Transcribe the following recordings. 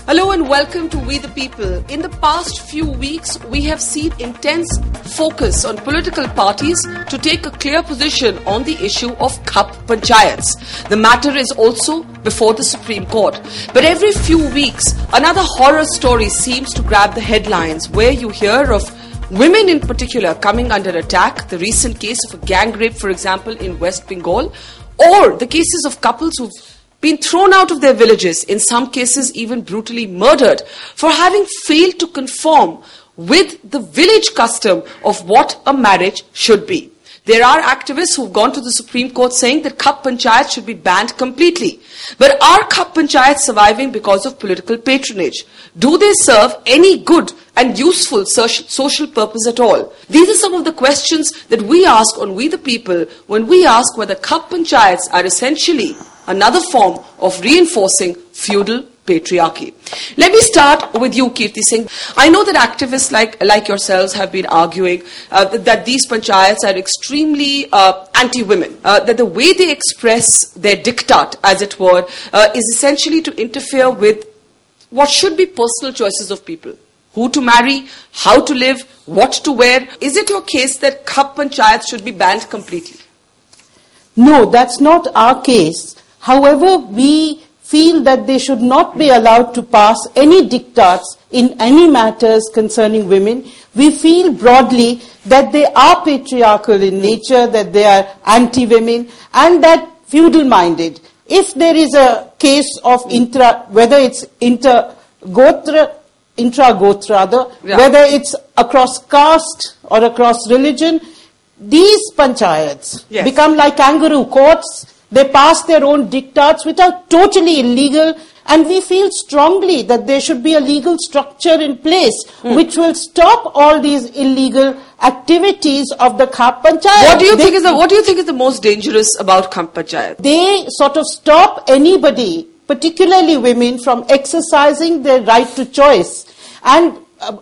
Hello and welcome to We the People. In the past few weeks, we have seen intense focus on political parties to take a clear position on the issue of Khap Panchayats. The matter is also before the Supreme Court. But every few weeks, another horror story seems to grab the headlines, where you hear of women in particular coming under attack, the recent case of a gang rape, for example, in West Bengal, or the cases of couples who've been thrown out of their villages, in some cases even brutally murdered, for having failed to conform with the village custom of what a marriage should be. There are activists who've gone to the Supreme Court saying that Khap Panchayats should be banned completely. But are Khap Panchayats surviving because of political patronage? Do they serve any good and useful social purpose at all? These are some of the questions that we ask on We the People when we ask whether Khap Panchayats are essentially another form of reinforcing feudal patriarchy. Let me start with you, Kirti Singh. I know that activists like yourselves have been arguing that these panchayats are extremely anti-women, that the way they express their diktat, as it were, is essentially to interfere with what should be personal choices of people. Who to marry, how to live, what to wear. Is it your case that Khap Panchayats should be banned completely? No, that's not our case. However, we feel that they should not be allowed to pass any diktats in any matters concerning women. We feel broadly that they are patriarchal in nature, that they are anti-women, and that feudal-minded. If there is a case of whether it's intra-gotra, whether it's across caste or across religion, these panchayats become like kangaroo courts. They pass their own diktats which are totally illegal, and we feel strongly that there should be a legal structure in place which will stop all these illegal activities of the Khap Panchayat. What do you think is the most dangerous about Khap Panchayat? They sort of stop anybody, particularly women, from exercising their right to choice, and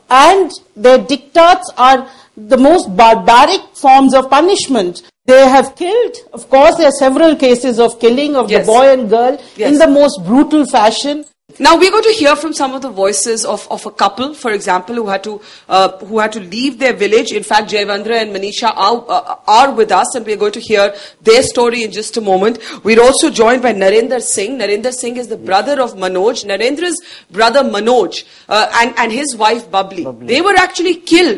their diktats are the most barbaric forms of punishment. They have killed, of course, there are several cases of killing of the boy and girl in the most brutal fashion. Now we're going to hear from some of the voices of a couple, for example, who had to leave their village. In fact, Jayavandra and Manisha are with us, and we're going to hear their story in just a moment. We're also joined by Narendra Singh. Narendra Singh is the brother of Manoj. Narendra's brother Manoj and his wife Babli. They were actually killed.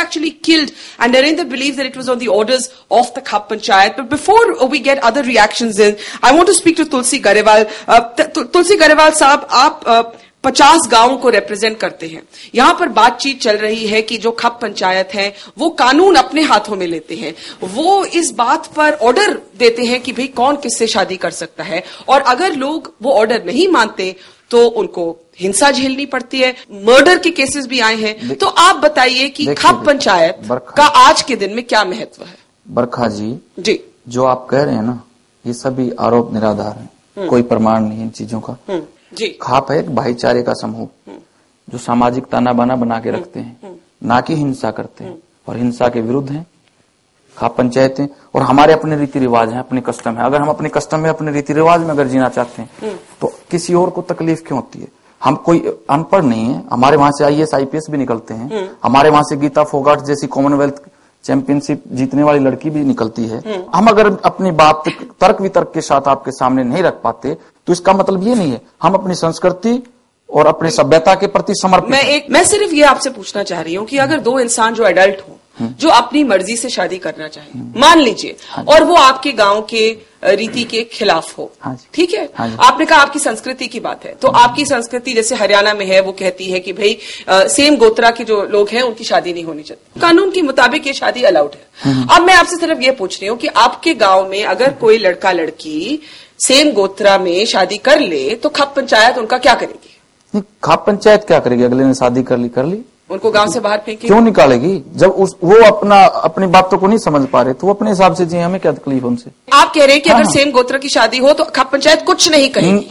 And Narendra believes that it was on the orders of the Khap Panchayat. But before we get other reactions in, I want to speak to Tulsi Garewal. Tulsi Garewal साहब, आप 50 गांवों को represent करते हैं. यहां पर बातचीत चल रही है कि जो खप पंचायत है वो कानून अपने हाथों में लेते हैं. वो इस बात पर ऑर्डर देते हैं कि भाई कौन किससे शादी कर सकता है, और अगर लोग वो ऑर्डर नहीं मानते तो उनको हिंसा झेलनी पड़ती है. मर्डर के केसेस भी आए हैं. तो आप बताइए कि खप पंचायत का आज के दिन में क्या महत्व है? बरखा जी, जो आप कह रहे हैं ना, ये सभी आरोप निराधार हैं. कोई प्रमाण नहीं इन चीजों का. खाप है एक भाईचारे का समूह जो सामाजिक ताना बाना बना के रखते हैं, ना कि हिंसा करते हैं, और हिंसा के विरुद्ध हैं खाप पंचायतें. और हमारे अपने रीति रिवाज हैं, अपने कस्टम है. अगर हम अपने कस्टम में, अपने रीति रिवाज में अगर जीना चाहते हैं तो किसी और को तकलीफ क्यों होती है? हम कोई अनपढ़ नहीं है. हमारे वहां से IAS IPS भी निकलते हैं. हमारे वहां से गीता फोगाट जैसी कॉमनवेल्थ चैंपियनशिप जीतने वाली लड़की भी निकलती है. हम अगर अपनी बात तर्क वितर्क के साथ आपके सामने नहीं रख पाते तो इसका मतलब ये नहीं है हम अपनी संस्कृति और अपनी सभ्यता के प्रति समर्पित. मैं सिर्फ ये आपसे पूछना चाह रही हूँ कि अगर दो इंसान जो एडल्ट हो, जो अपनी मर्जी से शादी करना चाहे, मान लीजिए, और वो आपके गांव के रीति के खिलाफ हो, ठीक है, आपने कहा आपकी संस्कृति की बात है, तो आपकी संस्कृति जैसे हरियाणा में है, वो कहती है कि भाई सेम गोत्रा के जो लोग हैं उनकी शादी नहीं होनी चाहिए. कानून के मुताबिक ये शादी अलाउड है. अब मैं आपसे सिर्फ ये पूछ रही हूँ कि आपके गांव में अगर कोई लड़का लड़की सेम गोत्रा में शादी कर ले तो खप पंचायत उनका क्या करेगी? खप पंचायत क्या करेगी? अगले ने शादी कर ली, उनको गांव से बाहर फेंकेगी. क्यों निकालेगी? जब वो अपनी बातों को नहीं समझ पा रहे तो वो अपने हिसाब से जिए, हमें क्या तकलीफ उनसे? आप कह रहे हैं कि अगर सेम गोत्र की शादी हो तो खप पंचायत कुछ नहीं कहेगी?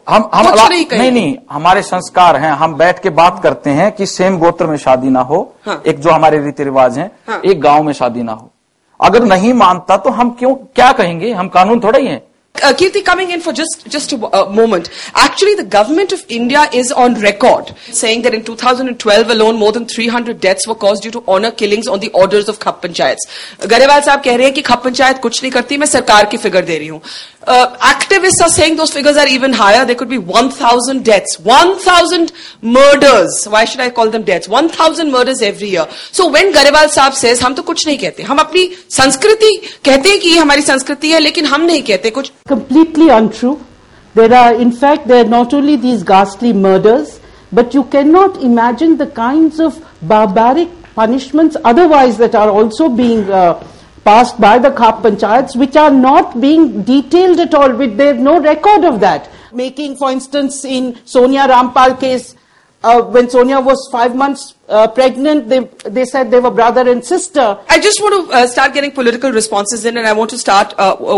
नहीं, हमारे संस्कार हैं. हम बैठ के बात करते हैं कि सेम गोत्र में शादी ना हो. एक जो हमारे रीति रिवाज हैं, एक गांव में शादी ना हो. अगर नहीं मानता तो हम क्या कहेंगे? हम कानून थोड़ा ही हैं. Kirti, coming in for just a moment. Actually, the government of India is on record saying that in 2012 alone, more than 300 deaths were caused due to honor killings on the orders of Khap Panchayats. Garewal साहब कह रहे हैं कि Khap Panchayat कुछ नहीं करती, मैं सरकार की figure दे रही हूँ. Activists are saying those figures are even higher. There could be 1,000 deaths, 1,000 murders. Why should I call them deaths? 1,000 murders every year. So when Garewal साहब says, हम तो कुछ नहीं कहते, हम अपनी संस्कृति कहते हैं कि ये हमारी संस्कृति है, लेकिन हम नहीं कहते कुछ. Completely untrue. In fact, there are not only these ghastly murders, but you cannot imagine the kinds of barbaric punishments otherwise that are also being passed by the Khap Panchayats, which are not being detailed at all. There's no record of that. Making, for instance, in Sonia Rampal case, when Sonia was 5 months pregnant, they said they were brother and sister. I just want to start getting political responses in, and I want to start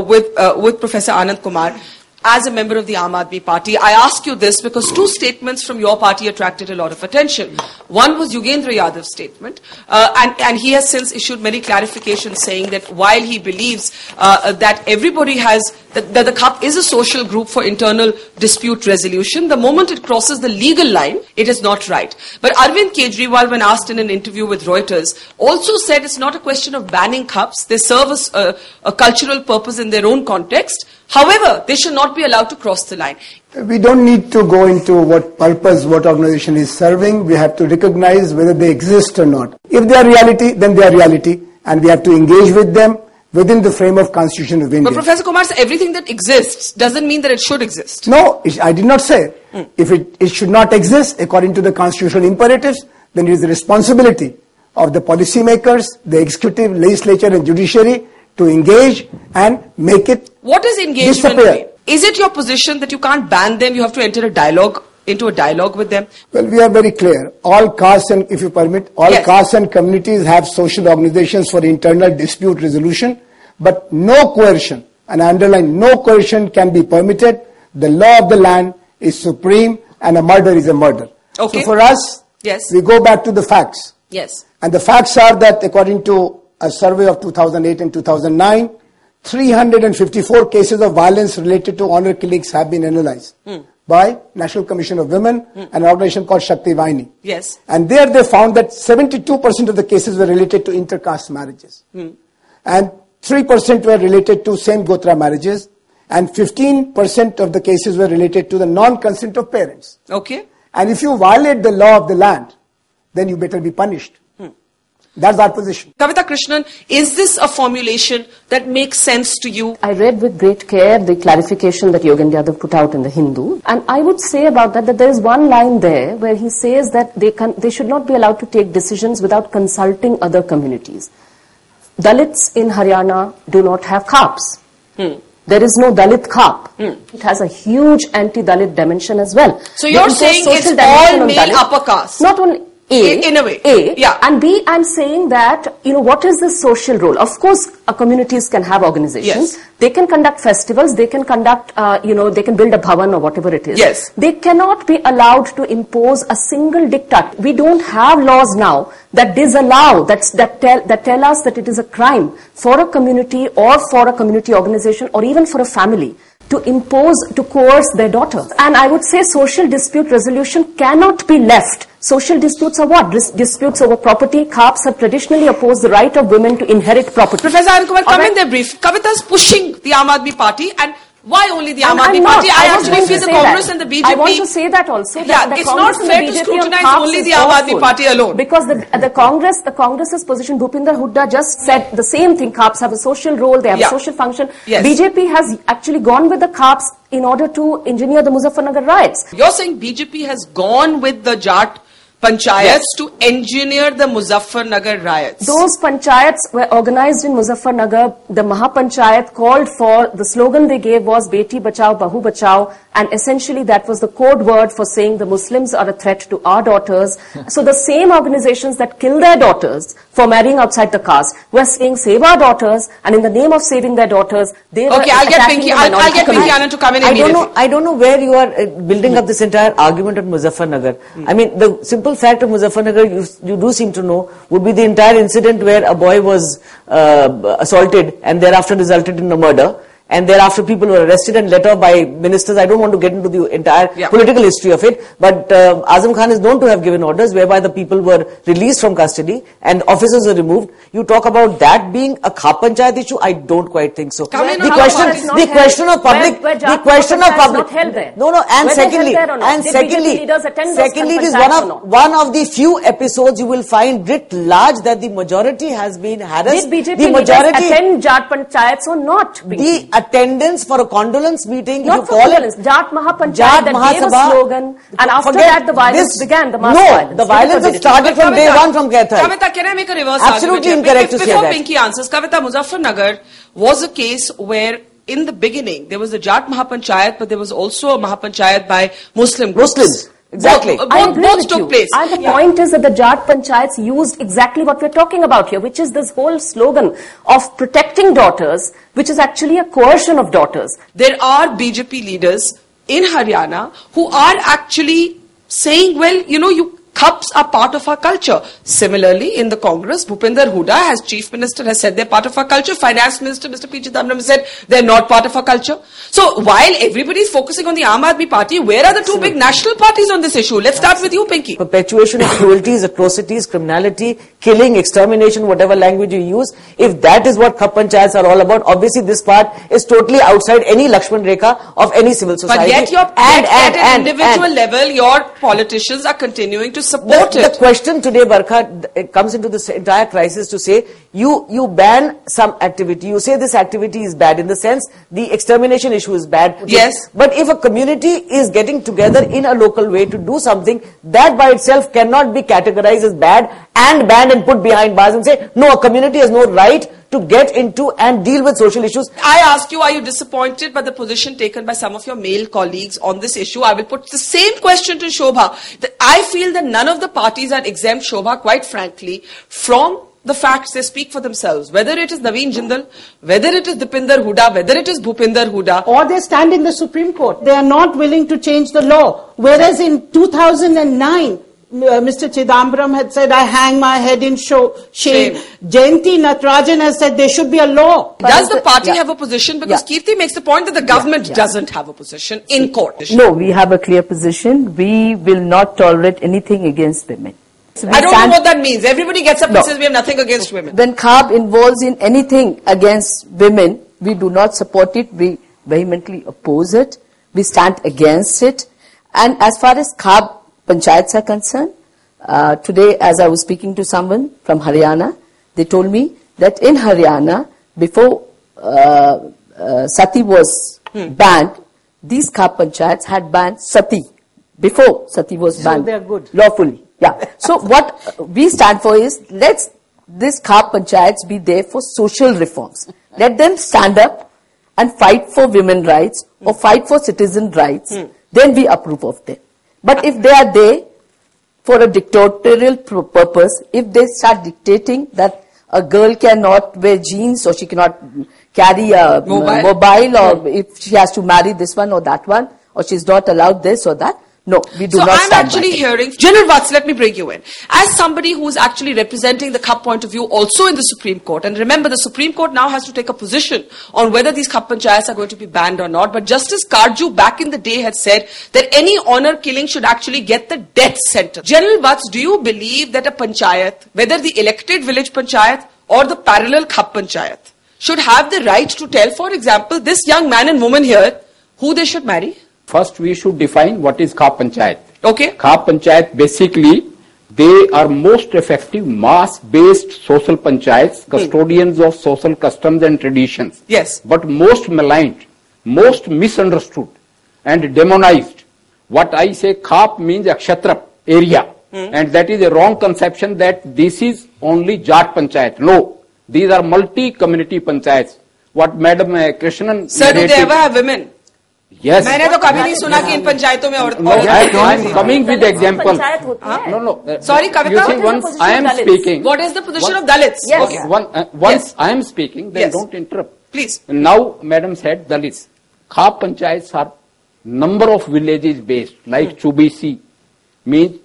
with Professor Anand Kumar. As a member of the Aam Aadmi Party, I ask you this because two statements from your party attracted a lot of attention. One was Yogendra Yadav's statement, and he has since issued many clarifications saying that while he believes that everybody has, that the Khap is a social group for internal dispute resolution, the moment it crosses the legal line, it is not right. But Arvind Kejriwal, when asked in an interview with Reuters, also said it's not a question of banning Khaps. They serve a cultural purpose in their own context. However, they should not be allowed to cross the line. We don't need to go into what purpose, what organization is serving. We have to recognize whether they exist or not. If they are reality, then they are reality, and we have to engage with them within the frame of Constitution of India. But Professor Kumar, everything that exists doesn't mean that it should exist. No, I did not say. If it should not exist according to the constitutional imperatives, then it is the responsibility of the policymakers, the executive, legislature and judiciary to engage and make it What is engagement mean? Is it your position that you can't ban them, you have to enter into a dialogue with them? Well, we are very clear. All castes and, if you permit, all castes and communities have social organizations for internal dispute resolution, but no coercion, and I underline, no coercion can be permitted. The law of the land is supreme, and a murder is a murder. Okay. So for us, we go back to the facts. Yes. And the facts are that according to a survey of 2008 and 2009, 354 cases of violence related to honor killings have been analyzed by National Commission of Women and an organization called Shakti Vahini. Yes. And there they found that 72% of the cases were related to intercaste marriages. And 3% were related to same Gotra marriages. And 15% of the cases were related to the non-consent of parents. Okay. And if you violate the law of the land, then you better be punished. That's our position. Kavita Krishnan, is this a formulation that makes sense to you? I read with great care the clarification that Yogendra Yadav put out in the Hindu. And I would say about that there is one line there where he says that they should not be allowed to take decisions without consulting other communities. Dalits in Haryana do not have Khaps. There is no Dalit Khap. It has a huge anti-Dalit dimension as well. So you're saying it's all male upper caste? Not only in a way. Yeah. And B, I'm saying that, what is the social role? Of course, communities can have organizations. Yes. They can conduct festivals. They can conduct, they can build a bhavan or whatever it is. Yes. They cannot be allowed to impose a single diktat. We don't have laws now that disallow, that tell us that it is a crime for a community or for a community organization or even for a family to coerce their daughter. And I would say social dispute resolution cannot be left. Social disputes are what? Disputes over property. Khaps have traditionally opposed the right of women to inherit property. Professor Anand Kumar, come in there brief. Kavita is pushing the Aam Aadmi Party, and why only the Aam Aadmi Party? I actually feel the Congress and the BJP. I want to say that also. It's not fair to scrutinize only the Aam Aadmi Party alone. Because the Congress's position, Bhupinder Hooda just said the same thing. Khaps have a social role, they have a social function. Yes. BJP has actually gone with the Khaps in order to engineer the Muzaffarnagar riots. You're saying BJP has gone with the Jat Panchayats to engineer the Muzaffarnagar riots. Those panchayats were organized in Muzaffarnagar. The Mahapanchayat called for, the slogan they gave was Beti Bachao, Bahu Bachao, and essentially that was the code word for saying the Muslims are a threat to our daughters. So the same organizations that kill their daughters for marrying outside the caste were saying save our daughters, and in the name of saving their daughters, they were attacking the minority. I'll get Pinky Anand to come in immediately. I don't know where you are building up this entire argument on Muzaffarnagar. I mean, the simple fact of Muzaffarnagar, you do seem to know, would be the entire incident where a boy was assaulted and thereafter resulted in a murder. and thereafter people were arrested and let off by ministers. I don't want to get into the entire political history of it, but Azam Khan is known to have given orders whereby the people were released from custody and officers were removed. You talk about that being a Khap Panchayat issue, I don't quite think so. The question of public, no, and secondly, it is one of the few episodes you will find writ large that the majority has been harassed. Did BJP leaders attend Jat Panchayats or not? The attendance for a condolence meeting, not for condolence, Jat Mahapanchayat that gave a slogan, and after that the violence began, the mass violence. The violence has started from day one from Kaithal. Kavita, can I make a reverse Absolutely argument? Incorrect to say Before that. Pinky answers, Kavita, Muzaffarnagar was a case where in the beginning there was a Jat Mahapanchayat, but there was also a Mahapanchayat by Muslim groups. Muslims. Exactly. Both took place. And the point is that the Jat Panchayats used exactly what we're talking about here, which is this whole slogan of protecting daughters, which is actually a coercion of daughters. There are BJP leaders in Haryana who are actually saying, well, Khaps are part of our culture. Similarly, in the Congress, Bhupinder Hooda, as Chief Minister, has said they're part of our culture. Finance Minister, Mr. P. Chidambaram, said they're not part of our culture. So, while everybody is focusing on the Aam Aadmi Party, where are the two big national parties on this issue? Let's start with you, Pinky. Perpetuation of cruelties, atrocities, criminality, killing, extermination, whatever language you use. If that is what Khap Panchayats are all about, obviously this part is totally outside any Lakshman Rekha of any civil society. But yet, at an individual level, your politicians are continuing to support it. The question today, Barkha, comes into this entire crisis to say, you ban some activity, you say this activity is bad, in the sense the extermination issue is bad. Yes. But if a community is getting together in a local way to do something, that by itself cannot be categorized as bad and banned and put behind bars and say, no, a community has no right to get into and deal with social issues. I ask you, are you disappointed by the position taken by some of your male colleagues on this issue? I will put the same question to Shobha. That I feel that none of the parties are exempt, Shobha, quite frankly, from the facts. They speak for themselves. Whether it is Naveen Jindal, whether it is Dipinder Hooda, whether it is Bhupinder Hooda. Or they stand in the Supreme Court. They are not willing to change the law. Whereas in 2009, Mr. Chidambaram had said, I hang my head in shame. Jayanti Natarajan has said there should be a law. Does the party have a position? Because Kirti makes the point that the government doesn't have a position in court. No, we have a clear position. We will not tolerate anything against women. So I don't know what that means. Everybody gets up and says we have nothing against women. When Khap involves in anything against women, we do not support it. We vehemently oppose it. We stand against it. And as far as Khap Panchayats are concerned, today as I was speaking to someone from Haryana, they told me that in Haryana, before Sati was banned, these Khap Panchayats had banned Sati. Before Sati was banned. So they are good. Lawfully. Yeah. So what we stand for is, let's this Khap Panchayats be there for social reforms. Let them stand up and fight for women's rights or fight for citizen rights. Then we approve of them. But if they are there for a dictatorial purpose, if they start dictating that a girl cannot wear jeans or she cannot carry a mobile or if she has to marry this one or that one or she's not allowed this or that, no, we do not stand by. So I'm actually hearing, General Vats, let me bring you in. As somebody who's actually representing the Khap point of view also in the Supreme Court, and remember the Supreme Court now has to take a position on whether these Khap Panchayats are going to be banned or not, but Justice Karju back in the day had said that any honor killing should actually get the death sentence. General Vats, do you believe that a Panchayat, whether the elected village Panchayat or the parallel Khap Panchayat, should have the right to tell, for example, this young man and woman here, who they should marry? First, we should define what is Khap Panchayat. Okay. Khap Panchayat, basically, they are most effective mass-based social panchayats, custodians of social customs and traditions. Yes. But most maligned, most misunderstood and demonized. What I say, Khap means Akshatrap area. And that is a wrong conception that this is only Jat Panchayat. No. These are multi-community panchayats. What Madam Krishnan... Sir, do they ever have women? Yes. मैंने तो कभी नहीं सुना कि इन पंचायतों में औरत. No, I am coming with example. No. Sorry, Kavita. You see, once I am speaking. What is the position of Dalits? Yes. Okay. Once I am speaking, then don't interrupt. Please. Now, Madam said Dalits. Khap Panchayats are number of villages based, like Chubisi, means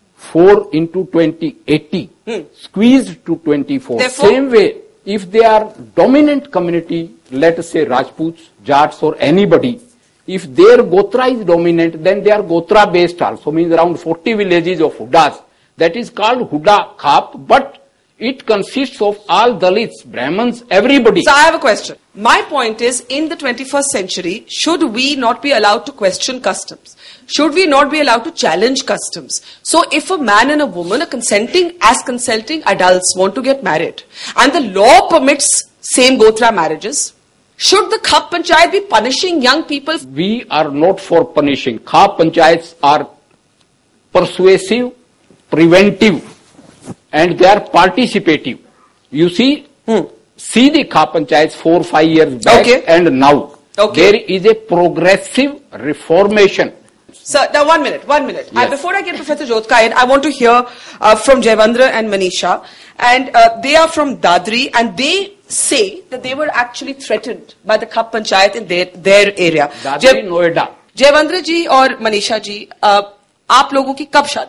4 into 20, 80, squeezed to 24. Therefore, same way, if they are dominant community let us say Rajputs, Jats or anybody, if their Gotra is dominant, then they are Gotra based also, means around 40 villages of Hudas. That is called Huda Khap, but it consists of all Dalits, Brahmins, everybody. So I have a question. My point is, in the 21st century, should we not be allowed to question customs? Should we not be allowed to challenge customs? So if a man and a woman are consenting adults want to get married, and the law permits same Gotra marriages, should the Khap Panchayat be punishing young people? We are not for punishing. Khap Panchayats are persuasive, preventive, and they are participative. You see, see the Khap Panchayats 4-5 years back and now. There is a progressive reformation. Sir, now 1 minute. Yes. Before I get Professor Jyotka in, I want to hear from Jaywandra and Manisha. And they are from Dadri, and they say that they were actually threatened by the Khap Panchayat in their area. Dadri, Noida. Jaywandra ji और Manisha ji, आप लोगों की कब शादी?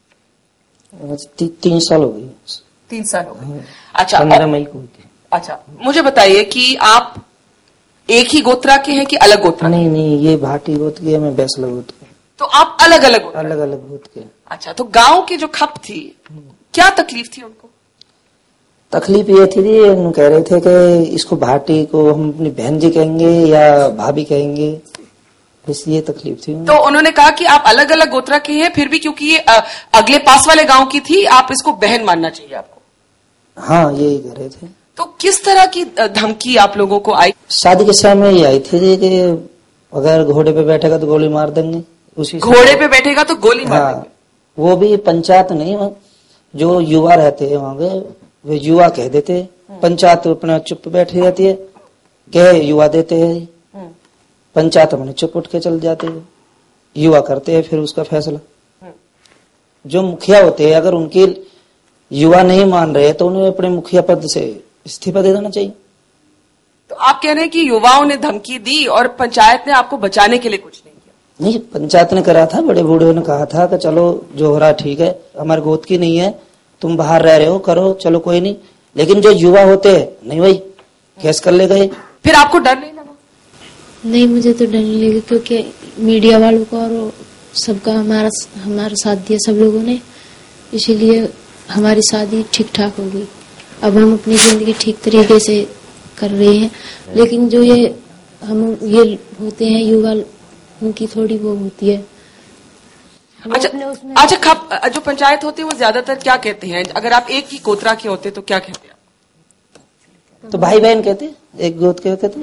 3 साल हो गए. 3 साल हो गए. अच्छा. 15 मई को. अच्छा, मुझे बताइए कि आप एक ही गोत्रा के हैं कि अलग गोत्रा? नहीं, ये भाटी गोत्र के, मैं बैसला गोत्र के. तो आप अलग अलग गोत्र के. अच्छा, तो गांव की जो खप थी, क्या तकलीफ थी उनको? तकलीफ ये थी, उन कह रहे थे कि इसको भाटी को हम अपनी बहन जी कहेंगे या भाभी कहेंगे, बस ये तकलीफ थी. तो उन्होंने कहा कि आप अलग अलग गोत्रा के हैं, फिर भी क्योंकि ये अगले पास वाले गांव की थी, आप इसको बहन मानना चाहिए आपको. हाँ, यही कह रहे थे. तो किस तरह की धमकी आप लोगों को आई? शादी के समय ये आई थी कि अगर घोड़े पे बैठेगा तो गोली मार देंगे. उसी घोड़े पे बैठेगा तो गोली मार देंगे. वो भी पंचायत नहीं, जो युवा रहते हैं वहां के, वे युवा कह देते. पंचायत अपना चुप बैठी रहती है, कह युवा देते हैं. पंचायत अपने चुप उठ के चल जाते हैं, युवा करते हैं फिर उसका फैसला. जो मुखिया होते हैं, अगर उनके युवा नहीं मान रहे तो उन्हें अपने मुखिया पद से इस्तीफा दे देना चाहिए. तो आप कह रहे हैं कि युवाओं ने धमकी दी और पंचायत ने आपको बचाने के लिए कुछ नहीं किया? नहीं, पंचायत ने करा था, बड़े बूढ़े ने कहा था कि चलो जो हो रहा ठीक है, हमारे गोद की नहीं है, तुम बाहर रह रहे हो, करो, चलो कोई नहीं. लेकिन जो युवा होते हैं, नहीं भाई, केस कर ले गए. फिर आपको डर नहीं लगा? नहीं, मुझे तो डर नहीं लगा, क्योंकि मीडिया वालों का और सबका हमारा साथ दिया सब लोगों ने, इसीलिए हमारी शादी ठीक ठाक हो गई. अब हम अपनी जिंदगी ठीक तरीके से कर रहे हैं. लेकिन जो ये होते हैं युवा, उनकी थोड़ी वो होती है. अच्छा, खप जो पंचायत होती है वो ज्यादातर क्या कहते हैं? अगर आप एक ही गोत्रा के होते तो क्या कहते हैं? तो भाई बहन कहते, एक गोत्र के कहते.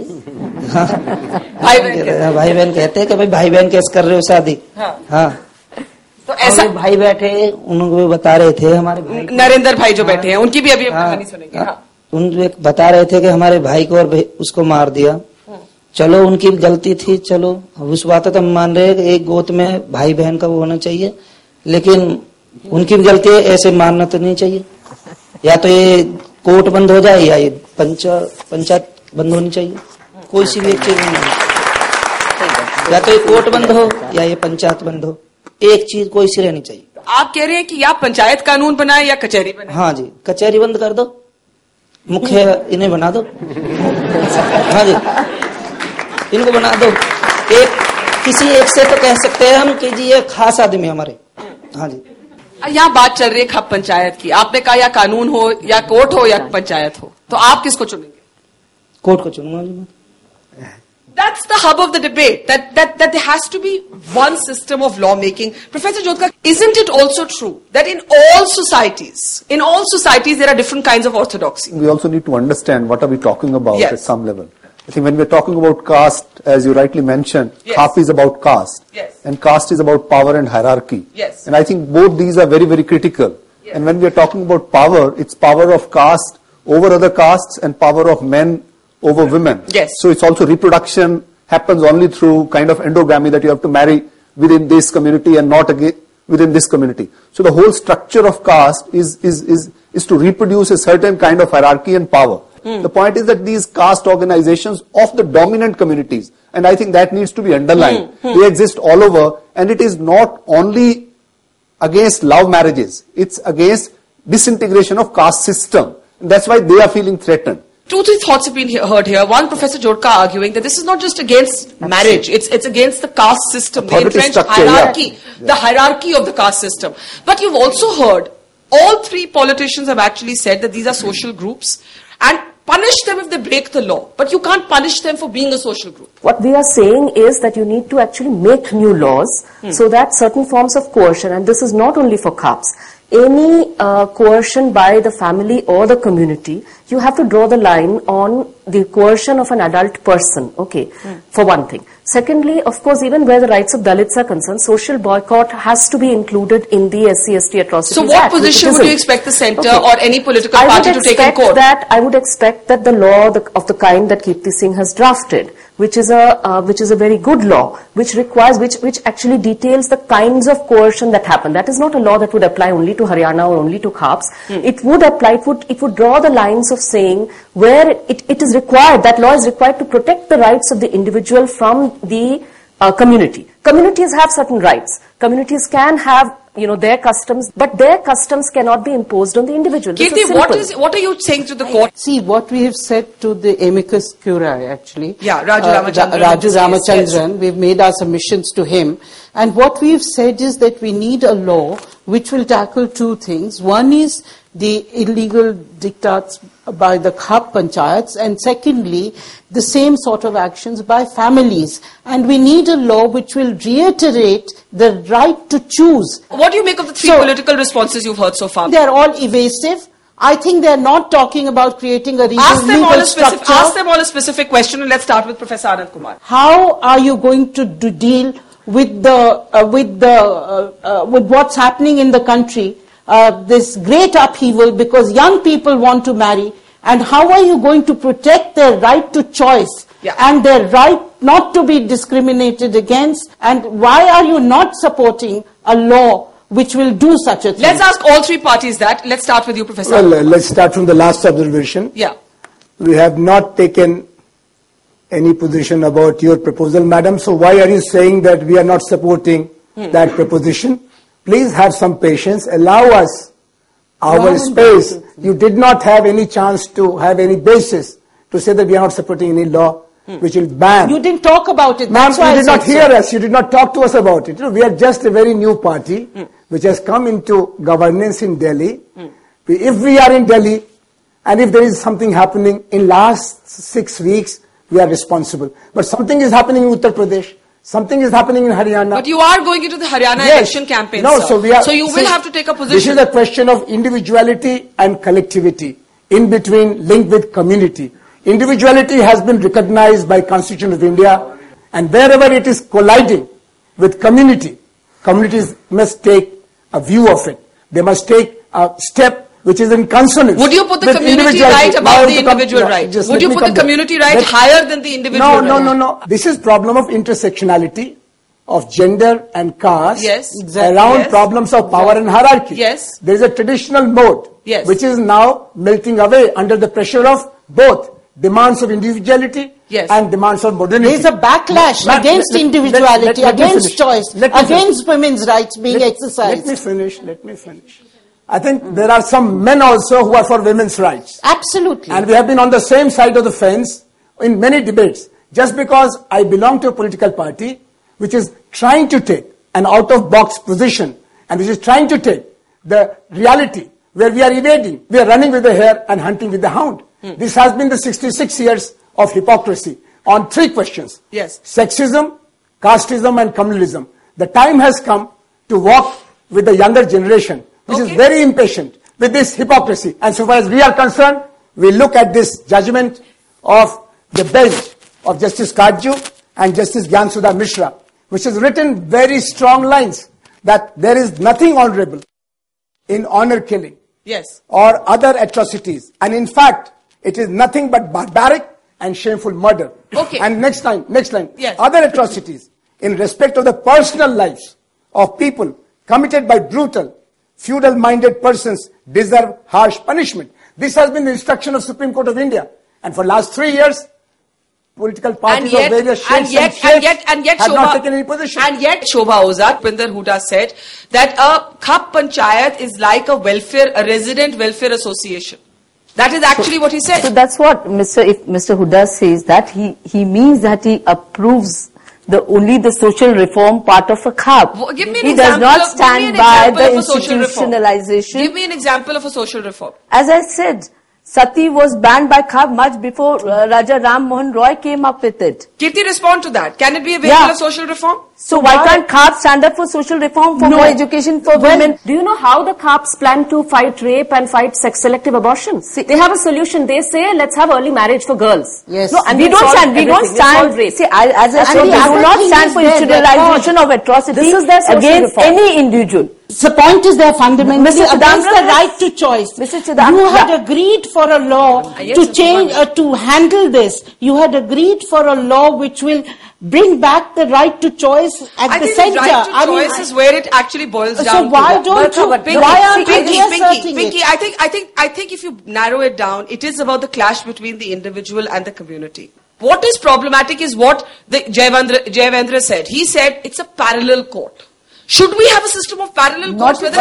भाई बहन कहते हैं कि भाई बहन कैसे कर रहे हो शादी. हाँ. तो ऐसा भाई बैठे, उनको भी बता रहे थे, हमारे भाई नरेंद्र भाई जो बैठे हैं, उनकी भी अभी कहानी सुनेंगे. उन बता रहे थे कि हमारे भाई को और उसको मार दिया. चलो, उनकी गलती थी, चलो उस बात तो हम मान रहे हैं कि एक गोत में भाई बहन का वो होना चाहिए, लेकिन उनकी भी गलती है, ऐसे मानना तो नहीं चाहिए. या तो ये कोर्ट बंद हो जाए या ये पंचायत बंद होनी चाहिए. कोई सी भी एक चीज नहीं, या तो ये कोर्ट बंद हो या ये पंचायत बंद हो, एक चीज कोई सी रहनी चाहिए. आप कह रहे हैं कि या पंचायत कानून बनाए या कचहरी बनाए? हाँ जी, कचहरी बंद कर दो, मुखिया इन्हें बना दो. हाँ जी, इनको बना दो. किसी एक से तो कह सकते हैं हम कि जी ये खास आदमी हमारे. हाँ जी. यहाँ बात चल रही है खप पंचायत की. आपने कहा या कानून हो या कोर्ट हो या पंचायत हो, तो आप किसको चुनेंगे? कोर्ट को चुनूंगा जी. That's the hub of the debate, that there has to be one system of lawmaking. Professor Jyotka, isn't it also true that in all societies there are different kinds of orthodoxy? We also need to understand what are we talking about Yes. at some level. I think when we're talking about caste, as you rightly mentioned, Yes. Khap is about caste. Yes. And caste is about power and hierarchy. Yes. And I think both these are very, very critical. Yes. And when we're talking about power, it's power of caste over other castes and power of men over women. Yes. So it's also reproduction happens only through kind of endogamy, that you have to marry within this community and not within this community. So the whole structure of caste is to reproduce a certain kind of hierarchy and power. The point is that these caste organizations of the dominant communities, and I think that needs to be underlined, they exist all over, and it is not only against love marriages, it's against disintegration of caste system. And that's why they are feeling threatened. Two, three thoughts have been heard here. One, Professor Jodhka arguing that this is not just against marriage, it's against the caste system, the entrenched hierarchy, the hierarchy of the caste system. But you've also heard all three politicians have actually said that these are social groups and punish them if they break the law. But you can't punish them for being a social group. What we are saying is that you need to actually make new laws so that certain forms of coercion, and this is not only for CAPs, any coercion by the family or the community, you have to draw the line on the coercion of an adult person, okay, for one thing. Secondly, of course, even where the rights of Dalits are concerned, social boycott has to be included in the SC/ST Atrocities Act. So what position would you expect the centre or any political party to take in court? I would expect that the law of the kind that Kirti Singh has drafted, which is a very good law, which actually details the kinds of coercion that happen. That is not a law that would apply only to Haryana or only to CAPs. It would apply, it would draw the lines of saying where it is required, that law is required to protect the rights of the individual from the community. Communities have certain rights. Communities can have, their customs, but their customs cannot be imposed on the individual. Kirti, what are you saying to the court? See, what we have said to the amicus curiae, actually. Yeah, Raju Ramachandran. Yes. We've made our submissions to him. And what we've said is that we need a law which will tackle two things. One is the illegal diktats by the Khap Panchayats, and secondly, the same sort of actions by families. And we need a law which will reiterate the right to choose. What do you make of the three political responses you've heard so far? They're all evasive. I think they're not talking about creating a legal structure. Ask them all a specific question, and let's start with Professor Anand Kumar. How are you going to deal with what's happening in the country? This great upheaval because young people want to marry, and how are you going to protect their right to choice and their right not to be discriminated against, and why are you not supporting a law which will do such a thing? Let's ask all three parties that. Let's start with you, Professor. Well, let's start from the last observation. Yeah. We have not taken any position about your proposal, madam, so why are you saying that we are not supporting that proposition? Please have some patience. Allow us our space. You did not have any chance to have any basis to say that we are not supporting any law which will ban. You didn't talk about it. Ma'am, you did not hear us. You did not talk to us about it. We are just a very new party which has come into governance in Delhi. If we are in Delhi and if there is something happening in last 6 weeks, we are responsible. But something is happening in Uttar Pradesh. Something is happening in Haryana. But you are going into the Haryana election campaign, no, sir. So you will have to take a position. This is a question of individuality and collectivity, in between linked with community. Individuality has been recognized by Constitution of India, and wherever it is colliding with community, communities must take a view of it. They must take a step which is in consonance. Would you put the community right above the individual right? Would you put the community right higher than the individual right? No. This is problem of intersectionality, of gender and caste, around problems of power and hierarchy. Yes. There is a traditional mode, which is now melting away under the pressure of both demands of individuality and demands of modernity. There is a backlash against individuality, against choice, against women's rights being exercised. Let me finish. I think there are some men also who are for women's rights. Absolutely. And we have been on the same side of the fence in many debates. Just because I belong to a political party which is trying to take an out-of-box position and which is trying to take the reality where we are evading, we are running with the hare and hunting with the hound. This has been the 66 years of hypocrisy on three questions. Yes. Sexism, casteism and communalism. The time has come to walk with the younger generation, which is very impatient with this hypocrisy. And so far as we are concerned, we look at this judgment of the bench of Justice Kajju and Justice Gyansudha Mishra, which has written very strong lines that there is nothing honorable in honor killing or other atrocities. And in fact, it is nothing but barbaric and shameful murder. And next line, other atrocities in respect of the personal lives of people committed by brutal, feudal-minded persons deserve harsh punishment. This has been the instruction of Supreme Court of India. And for last 3 years, political parties of various shapes and shapes have not taken any position. And yet, Shobha Ozar, Pinder Huda said that a Khap Panchayat is like a resident welfare association. That is actually what he said. So that's what if Mr. Hooda says, that he means that he approves only the social reform part of a CAP. Give me an he example does not of, stand by the institutionalization. Give me an example of a social reform. As I said, Sati was banned by CAP much before Raja Ram Mohan Roy came up with it. Kirti, respond to that. Can it be a vehicle of social reform? So why can't CAP stand up for social reform, for more education for women? Do you know how the CAPs plan to fight rape and fight sex-selective abortion? They have a solution. They say, let's have early marriage for girls. Yes. No, and we don't stand. We don't stand. See, as I said, we do not stand for institutionalization of atrocity. This is their social against reform. any individual. The point is, they're fundamentally Mr. against the right to choice. Mr. Chidambaram, you had agreed for a law to change, to handle this. You had agreed for a law which will bring back the right to choice at the centre. Right to choice is where it actually boils down. So why don't you? Why aren't you reasserting Pinky, I think if you narrow it down, it is about the clash between the individual and the community. What is problematic is what Jayavendra said. He said it's a parallel court. Should we have a system of parallel courts? The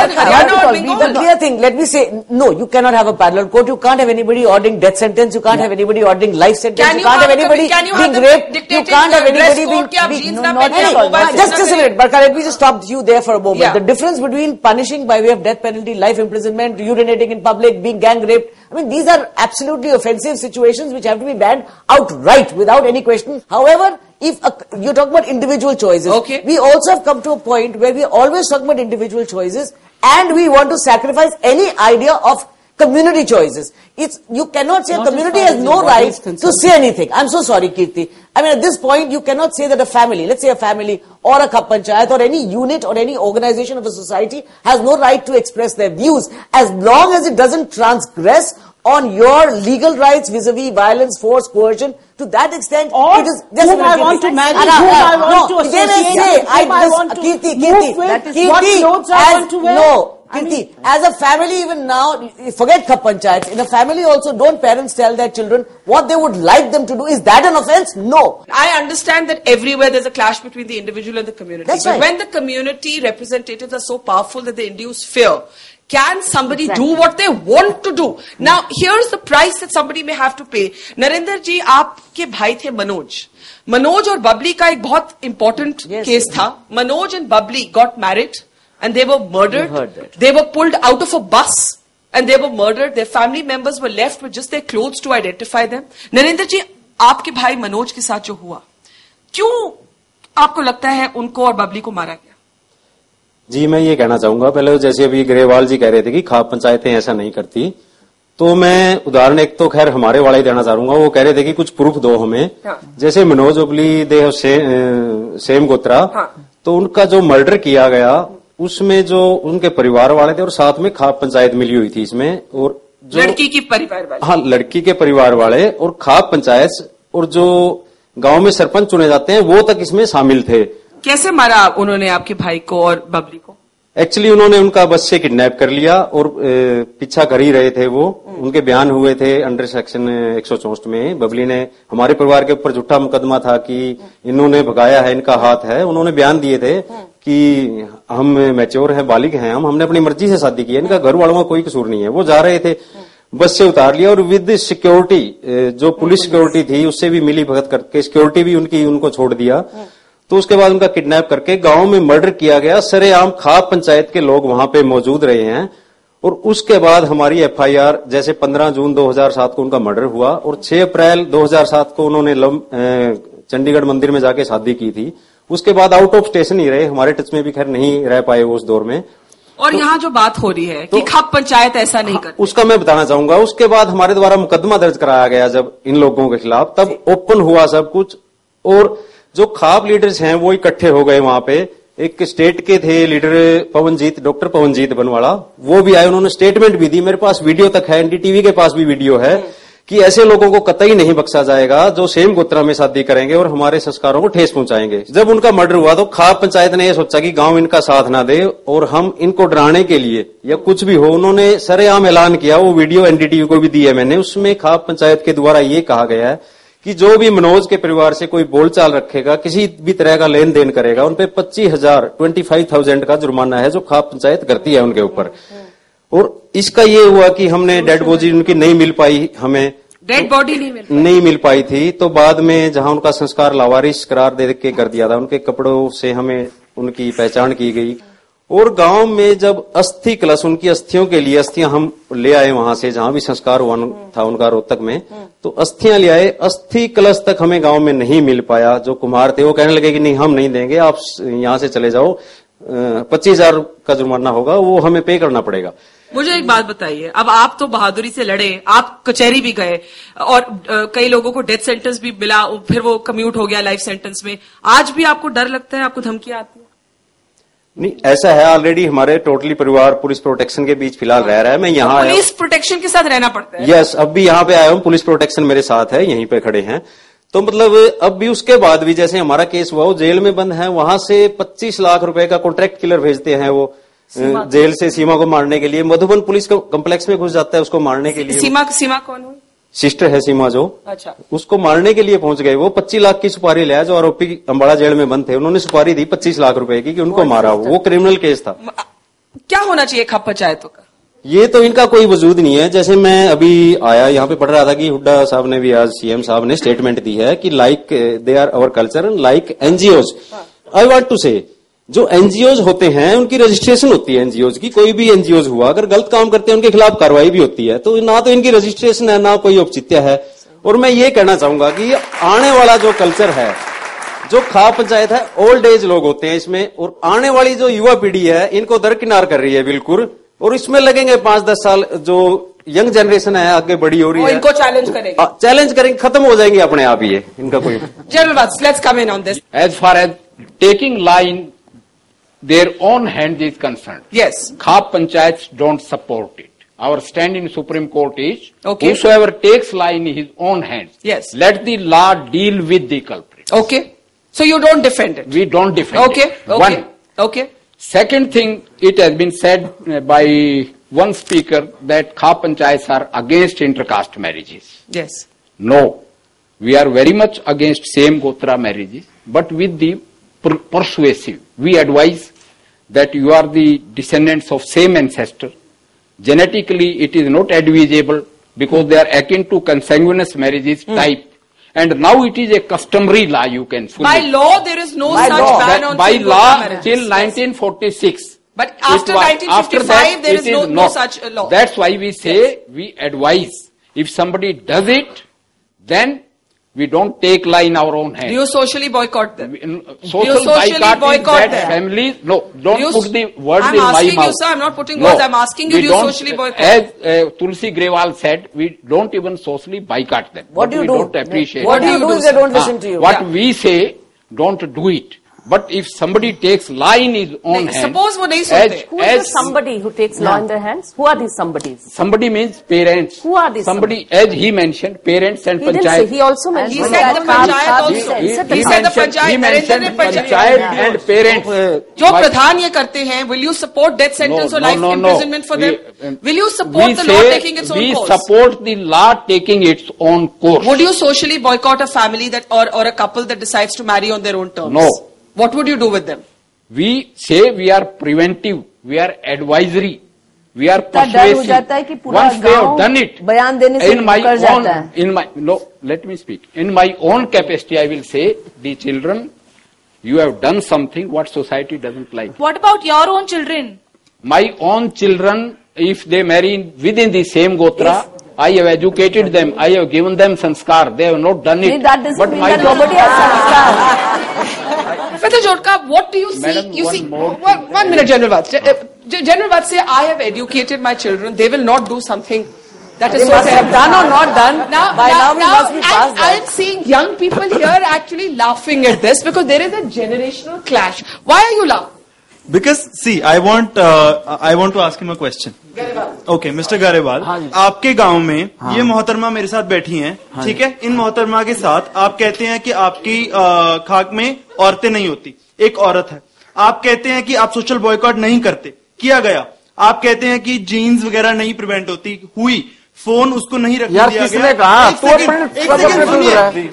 clear thing, let me say, no, you cannot have a parallel court. You can't have anybody ordering death sentence. You can't have anybody ordering life sentence. You can't have anybody being raped. You can't have anybody being... Just a minute, Barkha, let me just stop you there for a moment. The difference between punishing by way of death penalty, life imprisonment, urinating in public, being gang raped, I mean, these are absolutely offensive situations which have to be banned outright without any question. However, if you talk about individual choices, we also have come to a point where we always talk about individual choices and we want to sacrifice any idea of community choices. You cannot say community has no right to say anything. I'm so sorry, Kirti. I mean, at this point, you cannot say that a family, let's say a family or a Khap Panchayat or any unit or any organization of a society has no right to express their views as long as it doesn't transgress on your legal rights vis-a-vis violence, force, coercion. To that extent, it is just whom I want to marry, whom I want to associate, whom I want to move with, what clothes I want to wear. No, Kirti, as a family even now, forget Khap Panchayats, in a family also, don't parents tell their children what they would like them to do? Is that an offense? No. I understand that everywhere there's a clash between the individual and the community. That's but right. When the community representatives are so powerful that they induce fear, can somebody do what they want to do? Now, here's the price that somebody may have to pay. Narendra ji, आपके भाई थे मनोज. मनोज और बबली का एक बहुत important case था. Manoj and Babli got married and they were murdered. They were pulled out of a bus and they were murdered. Their family members were left with just their clothes to identify them. Narendra ji, आपके भाई मनोज के साथ जो हुआ, क्यों आपको लगता है उनको और बबली को मारा गया? जी, मैं ये कहना चाहूंगा, पहले जैसे अभी ग्रेवाल जी कह रहे थे कि खाप पंचायतें ऐसा नहीं करती, तो मैं उदाहरण एक तो खैर हमारे वाला ही देना चाहूंगा. वो कह रहे थे कि कुछ प्रूफ दो हमें. जैसे मनोज उबली देह सेम गोत्रा, तो उनका जो मर्डर किया गया उसमें जो उनके परिवार वाले थे और साथ में खाप पंचायत मिली हुई थी इसमें, और जो लड़की की परिवार वाले, हाँ, लड़की के परिवार वाले और खाप पंचायत और जो गांव में सरपंच चुने जाते हैं वो तक इसमें शामिल थे. कैसे मारा उन्होंने आपके भाई को और बबली को? एक्चुअली उन्होंने उनका बस से किडनैप कर लिया और पीछा कर ही रहे थे वो. उनके बयान हुए थे अंडर सेक्शन 164 में. बबली ने हमारे परिवार के ऊपर झूठा मुकदमा था कि इन्होंने भगाया है, इनका हाथ है. उन्होंने बयान दिए थे कि हम मैच्योर हैं, बालिग हैं, हमने अपनी मर्जी से शादी की है, इनका घर वालों का कोई कसूर नहीं है. वो जा रहे थे, बस से उतार लिया और विद सिक्योरिटी, जो पुलिस सिक्योरिटी थी उससे भी मिली भगत करके सिक्योरिटी भी उनको छोड़ दिया. तो उसके बाद उनका किडनैप करके गांव में मर्डर किया गया. सरेआम खाप पंचायत के लोग वहां पे मौजूद रहे हैं. और उसके बाद हमारी एफआईआर, जैसे 15 जून 2007 को उनका मर्डर हुआ और 6 अप्रैल 2007 को उन्होंने चंडीगढ़ मंदिर में जाके शादी की थी. उसके बाद आउट ऑफ स्टेशन ही रहे, हमारे टच में भी खैर नहीं रह पाए उस दौर में. और तो, यहाँ जो बात हो रही है कि खाप पंचायत ऐसा नहीं करती, उसका मैं बताना चाहूंगा. उसके बाद हमारे द्वारा मुकदमा दर्ज कराया गया जब इन लोगों के खिलाफ, तब ओपन हुआ सब कुछ. और जो खाप लीडर्स हैं वो इकट्ठे हो गए वहां पे. एक स्टेट के थे लीडर डॉक्टर पवनजीत बनवाड़ा, वो भी आए, उन्होंने स्टेटमेंट भी दी. मेरे पास वीडियो तक है, एनडीटीवी के पास भी वीडियो है कि ऐसे लोगों को कतई नहीं बख्शा जाएगा जो सेम गोत्रा में शादी करेंगे और हमारे संस्कारों को ठेस पहुंचाएंगे. जब उनका मर्डर हुआ तो खाप पंचायत ने यह सोचा कि गांव इनका साथ ना दे और हम इनको डराने के लिए या कुछ भी हो, उन्होंने सरेआम ऐलान किया. वो वीडियो एनडीटीवी को भी दी है मैंने. उसमें खाप पंचायत के द्वारा ये कहा गया है कि जो भी मनोज के परिवार से कोई बोलचाल रखेगा, किसी भी तरह का लेन देन करेगा, उन पे 25,000 का जुर्माना है जो खाप पंचायत करती है उनके ऊपर. और इसका ये हुआ कि हमने डेड बॉडी उनकी नहीं मिल पाई, हमें डेड बॉडी नहीं मिल पाई थी, तो बाद में जहां उनका संस्कार लावारिस करार दे के कर दिया था, उनके कपड़ों से हमें उनकी पहचान की गई। और गांव में जब अस्थि कलश, उनकी अस्थियों के लिए अस्थियां हम ले आए वहां से जहां भी संस्कार हुआ था उनका रोहतक में, तो अस्थियां ले आए। अस्थि कलश तक हमें गांव में नहीं मिल पाया। जो कुम्हार थे वो कहने लगे कि नहीं हम नहीं देंगे, आप यहां से चले जाओ, 25,000 का जुर्माना होगा, वो हमें पे करना पड़ेगा। मुझे एक बात बताइए, अब आप तो बहादुरी से लड़े, आप कचहरी भी गए और कई लोगों को डेथ सेंटेंस भी मिला, फिर वो कम्यूट हो गया लाइफ सेंटेंस में। आज भी आपको डर लगता है, आपको धमकियां आती है? नहीं, ऐसा है, ऑलरेडी हमारे टोटली परिवार पुलिस प्रोटेक्शन के बीच फिलहाल रह रहा है। मैं यहाँ आया, पुलिस प्रोटेक्शन के साथ रहना पड़ता है? यस, अब भी यहाँ पे आया हूँ, पुलिस प्रोटेक्शन मेरे साथ है, यहीं पे खड़े हैं। तो मतलब अब भी उसके बाद भी जैसे हमारा केस हुआ, वो जेल में बंद है, वहां से 25 लाख रुपए का कॉन्ट्रैक्ट किलर भेजते हैं वो जेल से सीमा को मारने के लिए। मधुबन पुलिस कॉम्प्लेक्स में घुस जाता है उसको मारने के लिए। सीमा कौन हुई? सिस्टर है सीमा जो। अच्छा। उसको मारने के लिए पहुंच गए वो। 25 लाख की सुपारी लिया, जो आरोपी अम्बाड़ा जेल में बंद थे उन्होंने सुपारी दी 25 लाख रुपए की कि उनको मारा। वो क्रिमिनल केस था। क्या होना चाहिए खप पंचायतों का? ये तो इनका कोई वजूद नहीं है। जैसे मैं अभी आया यहाँ पे पढ़ रहा था कि हुड्डा साहब ने भी आज सीएम साहब ने स्टेटमेंट दी है कि like they are our culture and like NGOs. I want to say जो एनजीओज होते हैं उनकी रजिस्ट्रेशन होती है। एनजीओज की कोई भी एनजीओज हुआ अगर गलत काम करते हैं उनके खिलाफ कार्रवाई भी होती है। तो ना तो इनकी रजिस्ट्रेशन है ना कोई औचित्य है। और मैं ये कहना चाहूंगा कि आने वाला जो कल्चर है, जो खाप पंचायत है, ओल्ड एज लोग होते हैं इसमें, और आने वाली जो युवा पीढ़ी है इनको दरकिनार कर रही है बिल्कुल। और इसमें लगेंगे 5-10 साल। जो यंग जनरेशन है आगे बड़ी हो रही है, इनको चैलेंज करेंगे, चैलेंज करेंगे, खत्म हो जाएंगे अपने आप ही। इनका कोई general let's come in on this. As far as taking line their own hands is concerned. Yes. Khap panchayats don't support it. Our stand in Supreme Court is, okay, whosoever takes law in his own hands, yes, let the law deal with the culprit. Okay. So you don't defend it? We don't defend okay. it. Okay. One. Okay. Second thing, it has been said by one speaker that Khap panchayats are against intercaste marriages. Yes. No. We are very much against same gotra marriages, but with the persuasive. We advise that you are the descendants of same ancestor. Genetically, it is not advisable because they are akin to consanguineous marriages type. And now it is a customary law, you can fully. By law, there is no such ban on by law marriages. till 1946. But after 1955, there is no such law. That's why we say, we advise. If somebody does it, then we don't take law in our own hands. Do you socially boycott them? Social boycott them. Families, no, don't put the words in my mouth. I'm asking you, sir, I'm not putting words, I'm asking you, do you socially boycott? As Tulsi Grewal said, we don't even socially boycott them. What do you do? We don't appreciate. What do you do if they don't listen to you? What we say, don't do it. But if somebody takes law in his own hands, suppose वो नहीं सुनते. Who is the somebody who takes law in their hands? Who are these somebodies? Somebody means parents. Who are these? Somebody, as he mentioned, parents and he panchayat. Didn't say, he also mentioned. He said the panchayat also. He said the panchayat. He mentioned panchayat and parents. जो प्रधान ये करते हैं, will you support death sentence or life imprisonment for them? Will you support the law taking its own course? We support the law taking its own course. Would you socially boycott a family that or a couple that decides to marry on their own terms? No. What would you do with them? We say we are preventive, we are advisory, we are persuasive. Once they have done it, बयान देने से कर जाता है. No, let me speak. In my own capacity, I will say, the children, you have done something what society doesn't like. What about your own children? My own children, if they marry within the same gotra, I have educated them, I have given them sanskar, they have not done it. That doesn't mean that nobody has sanskar. Mr. Jotka, what do you see? Madam, you see, one minute, General Vats. General Vats say, I have educated my children, they will not do something that is so must have done or not done. Now we must be past that. I am seeing young people here actually laughing at this because there is a generational clash. Why are you laughing? Because see, I want to ask him a question. Okay, Mr. Garewal, आपके गांव में ये मोहतरमा मेरे साथ बैठी हैं, ठीक है? इन मोहतरमा के साथ आप कहते हैं कि आपकी खाक में औरतें नहीं होती, एक औरत है. आप कहते हैं कि आप सोशल बॉयकॉट नहीं करते, किया गया. आप कहते हैं कि जीन्स वगैरह नहीं प्रिवेंट होती, हुई. फोन उसको नहीं रख दिया गया. किसने कहा?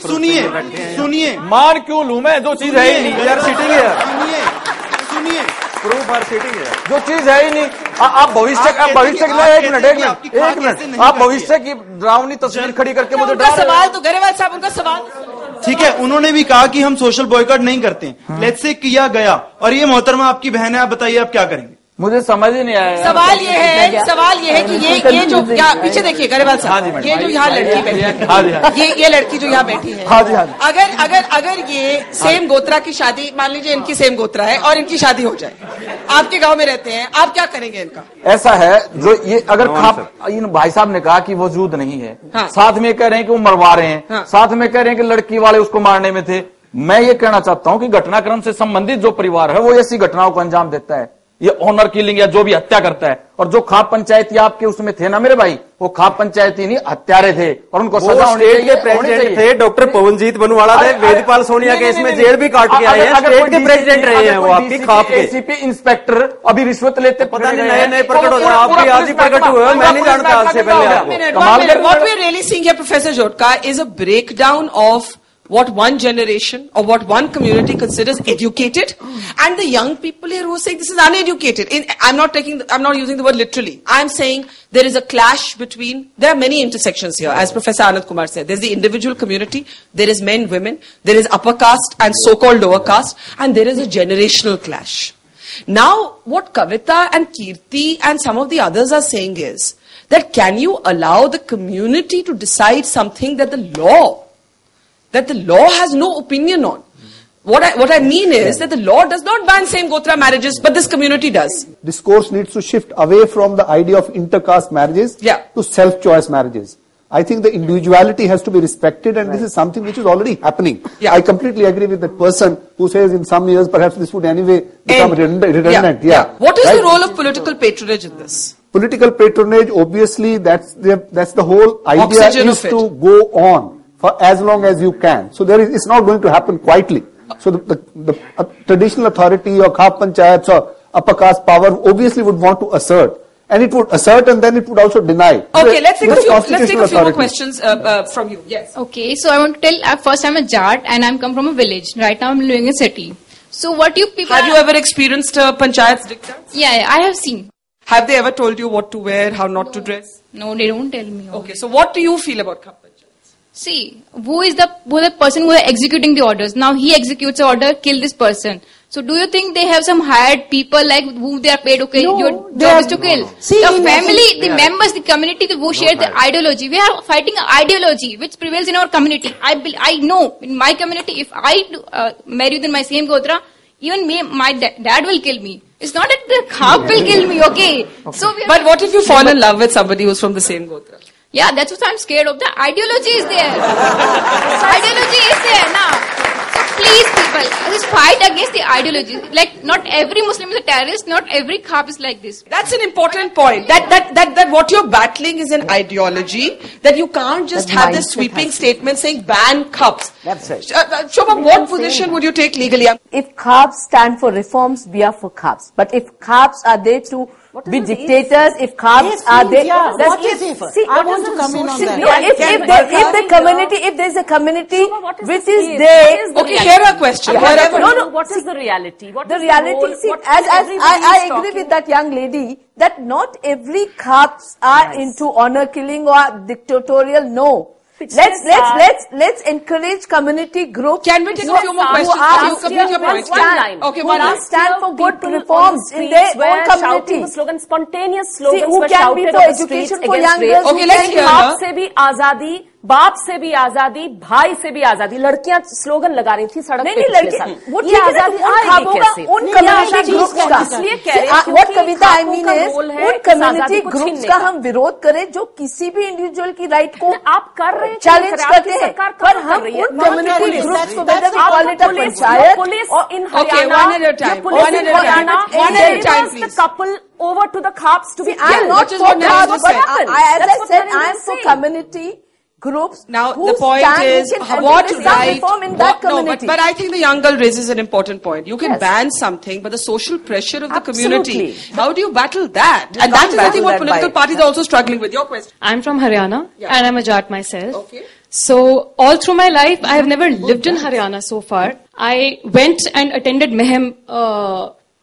सुनिए. मान क्यों लूं मैं? जो चीज है ही नहीं. सुनिए. प्रूफ आर सिटिंग है, जो चीज है ही नहीं। आप भविष्य की एक मिनट आप भविष्य की डरावनी तस्वीर खड़ी करके मुझे उनका सवाल तो गरेवाल साहब, उनका सवाल ठीक है, उन्होंने भी कहा कि हम सोशल बॉयकॉट नहीं करते। लेट्स से किया गया और ये मोहतरमा आपकी बहन है, आप बताइए आप क्या करेंगे? मुझे समझ ही नहीं आया। सवाल ये है कि ये जो यहाँ पीछे देखिए गरेवाल साहब, ये जो यहाँ लड़की बैठी है, ये लड़की जो यहाँ बैठी है, अगर ये सेम गोत्रा की शादी, मान लीजिए इनकी सेम गोत्रा है और इनकी शादी हो जाए, आपके गांव में रहते हैं, आप क्या करेंगे इनका? ऐसा है, जो ये अगर इन भाई साहब ने कहा कि वजूद नहीं है, साथ में कह रहे हैं कि वो मरवा रहे हैं, साथ में कह रहे हैं कि लड़की वाले उसको मारने में थे। मैं ये कहना चाहता हूं कि घटनाक्रम से संबंधित जो परिवार है वो ऐसी घटनाओं को अंजाम देता है, ये ऑनर किलिंग या जो भी हत्या करता है। और जो खाप पंचायती आपके उसमें थे ना मेरे भाई, वो खाप पंचायती नहीं हत्यारे थे और उनको सजा होनी चाहिए। प्रेसिडेंट थे डॉक्टर पवनजीत बनवाड़ा थे, वेदपाल सोनिया केस में जेल भी काट के आए हैं, स्टेट के प्रेसिडेंट रहे हैं वो आपकी खाप के। एसीपी इंस्पेक्टर अभी रिश्वत लेते, पता नहीं नए प्रकट होता, आप भी आज ही प्रकट हुए, मैं नहीं जानता आज से पहले। What we are really seeing here, Professor Jotka, is a breakdown of what one generation or what one community considers educated, and the young people here who are saying this is uneducated. I'm not using the word literally. I'm saying there is a clash between, there are many intersections here, as Professor Anand Kumar said. There's the individual community, there is men, women, there is upper caste and so-called lower caste, and there is a generational clash. Now, what Kavita and Kirti and some of the others are saying is that can you allow the community to decide something that the law has no opinion on? What I mean is that the law does not ban same gotra marriages, but this community does. Discourse needs to shift away from the idea of intercaste marriages to self-choice marriages. I think the individuality has to be respected, and this is something which is already happening. I completely agree with that person who says in some years perhaps this would anyway become redundant. What is the role of political patronage in this? Political patronage, obviously, that's the whole idea, is to go on for as long as you can. So it's not going to happen quietly. So the traditional authority or khap panchayats or upper caste power obviously would want to assert. And it would assert and then it would also deny. Okay, let's take a few more questions from you. Yes. Okay, so I want to tell, first I'm a Jat and I'm come from a village. Right now I'm living in a city. So what you people... Have you ever experienced panchayats diktats? Yeah, I have seen. Have they ever told you what to wear, how not to dress? No, they don't tell me. Okay, so what do you feel about khap panchayats? See, who is the person who is executing the orders? Now he executes the order, kill this person. So do you think they have some hired people like who they are paid? Okay, no, your job is to kill. See, the family, the members, the community, who share the ideology. We are fighting an ideology which prevails in our community. I know in my community, if I marry within my same gotra, even my dad will kill me. It's not that the khap will kill me, okay? So but what if you fall in love with somebody who's from the same gotra? Yeah, that's what I'm scared of. The ideology is there. Ideology is there now. So please, people, just fight against the ideology. Like, not every Muslim is a terrorist. Not every khap is like this. That's an important point. That what you're battling is an ideology. That you can't just have this sweeping statement saying ban khaps. That's right. Shobha, what position would you take legally? If khaps stand for reforms, we are for khaps. But if khaps are there to be dictators, if khaps are there, what is it? See, I want to come in on that. If there's a community which is there. Okay, here a question. What is the reality? The reality, see, as I agree with that young lady, that not every khaps are into honor killing or dictatorial, no. Let's encourage community groups. Can we take a few more questions? You complete your point. Okay, who stand for good reforms in their own community. Spontaneous slogans who can be for education for young girls. Okay, let's hear her. से भी आजादी, बाप से भी आजादी, भाई से भी आजादी. लड़कियां स्लोगन लगा रही थी सड़क पे पिछले साल. ये आजादी आएगी कैसे? उन कम्युनिटी ग्रुप्स का. इसलिए कह रहे हैं व्हाट कविता आई मीन इज उन कम्युनिटी ग्रुप्स का हम विरोध करें जो किसी भी इंडिविजुअल की राइट को आप कर रहे हैं, चैलेंज करते हैं. पर हम उन कम्युनिटी ग्रुप्स को whether we call it a panchayat police in Haryana the couple over to the khaps to be I am not for khaps, but as I said, I am for community groups. Now the point is what right? In that community. But I think the young girl raises an important point. You can ban something, but the social pressure of the community. How do you battle that? And that is I think what political parties are also struggling with. Your question. I'm from Haryana and I'm a Jat myself. Okay. So all through my life, I have never lived in Haryana so far. I went and attended Mehem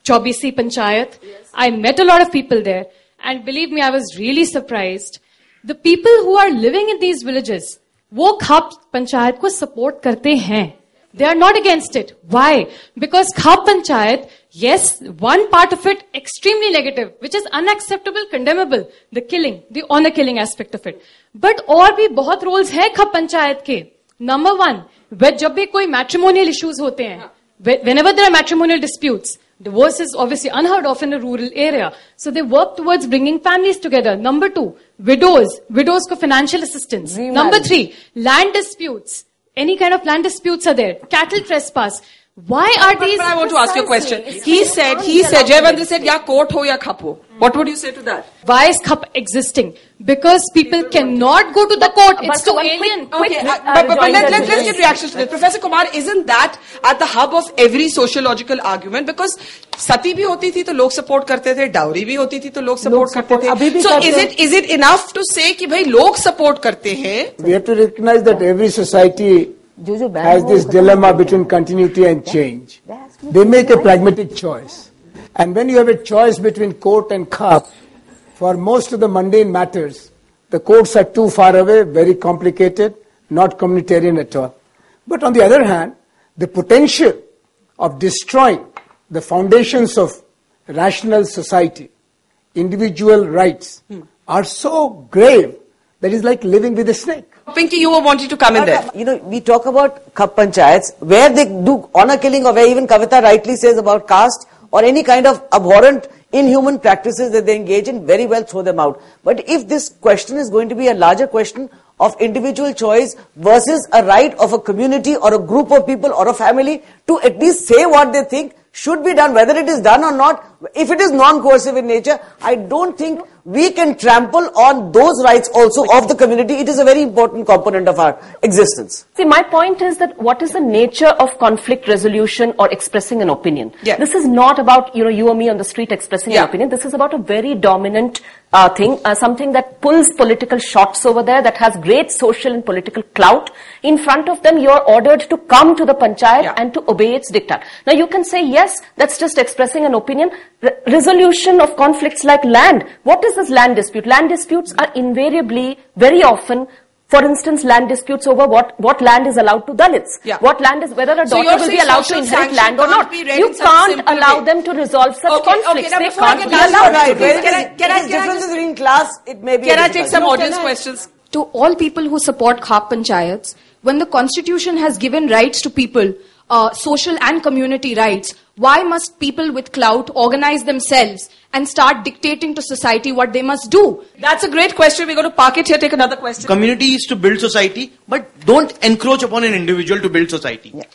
Chaubisi Panchayat. I met a lot of people there. And believe me, I was really surprised. The people who are living in these villages, वो खाप पंचायत को support करते हैं. They are not against it. Why? Because Khap Panchayat, yes, one part of it extremely negative, which is unacceptable, condemnable, the killing, the honor killing aspect of it. But और भी बहुत roles हैं Khap Panchayat के. Number one, जब भी कोई matrimonial issues होते हैं, whenever there are matrimonial disputes, divorce is obviously unheard of in a rural area. So they work towards bringing families together. Number two, widows ko financial assistance. Number three, land disputes. Any kind of land disputes are there. Cattle trespass. Why are these? But I want to ask you a question. He said, Jayavandri said, ya court ho ya khap ho. What would you say to that? Why is khap existing? Because people cannot go to the court. It's too alien. Okay, but let's get reactions to this. Professor Kumar, isn't that at the hub of every sociological argument? Because sati bhi hoti thi to log support karte the, dowry bhi hoti thi to log support karte the. So is it enough to say ki bhai log support karte hain? We have to recognize that every society has this dilemma between continuity and change. They make a pragmatic choice. And when you have a choice between court and khap, for most of the mundane matters, the courts are too far away, very complicated, not communitarian at all. But on the other hand, the potential of destroying the foundations of rational society, individual rights, are so grave that it's like living with a snake. Pinky, you were wanting to come in there. You know, we talk about Khap Panchayats, where they do honor killing, or where even Kavita rightly says about caste, or any kind of abhorrent, inhuman practices that they engage in, very well throw them out. But if this question is going to be a larger question of individual choice versus a right of a community or a group of people or a family to at least say what they think should be done, whether it is done or not, if it is non-coercive in nature, I don't think we can trample on those rights also of the community. It is a very important component of our existence. See, my point is that what is the nature of conflict resolution or expressing an opinion? Yeah. This is not about, you or me on the street expressing an opinion. This is about a very dominant thing, something that pulls political shots over there, that has great social and political clout. In front of them, you are ordered to come to the panchayat and to obey its diktat. Now, you can say, yes, that's just expressing an opinion. Resolution of conflicts like land. What is this land dispute? Land disputes are invariably, very often, for instance, land disputes over what land is allowed to Dalits. Yeah. What land is, whether a daughter will be allowed to inherit land or not. You can't allow them to resolve such conflicts. They can't be allowed. Can I differences between class? It may be. Can I take some audience questions? To all people who support Khap Panchayats, when the constitution has given rights to people, social and community rights, why must people with clout organize themselves and start dictating to society what they must do? That's a great question. We're going to park it here, take another question. Community is to build society, but don't encroach upon an individual to build society. Yeah.